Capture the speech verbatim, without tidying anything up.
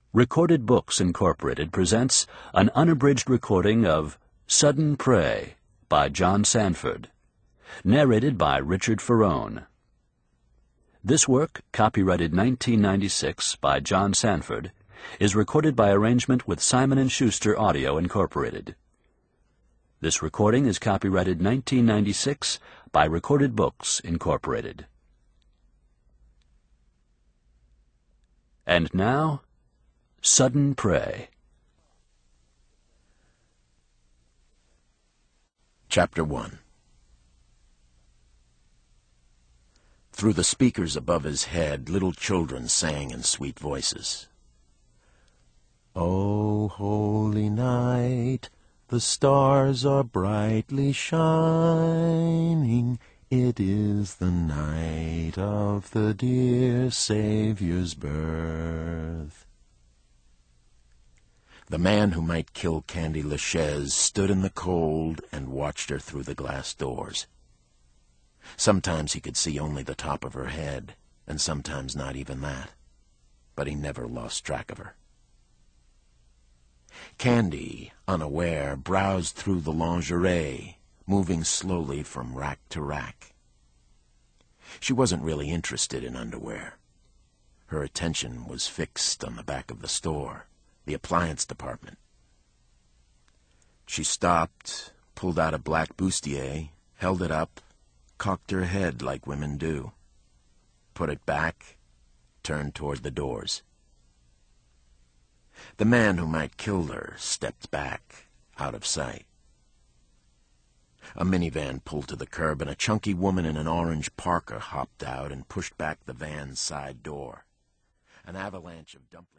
Recorded Books Incorporated presents an unabridged recording of Sudden Prey by John Sanford, narrated by Richard Ferrone. This work, copyrighted nineteen ninety-six by John Sanford, is recorded by arrangement with Simon and Schuster Audio Incorporated. This recording is copyrighted nineteen ninety-six by Recorded Books Incorporated. And now, Sudden Prey. Chapter one. Through the speakers above his head, little children sang in sweet voices. O holy night, the stars are brightly shining. It is the night of the dear Savior's birth. The man who might kill Candy Lachaise stood in the cold and watched her through the glass doors. Sometimes he could see only the top of her head, and sometimes not even that, but he never lost track of her. Candy, unaware, browsed through the lingerie, moving slowly from rack to rack. She wasn't really interested in underwear. Her attention was fixed on the back of the store, the appliance department. She stopped, pulled out a black bustier, held it up, cocked her head like women do, put it back, turned toward the doors. The man who might kill her stepped back, out of sight. A minivan pulled to the curb, and a chunky woman in an orange parka hopped out and pushed back the van's side door. An avalanche of dumplings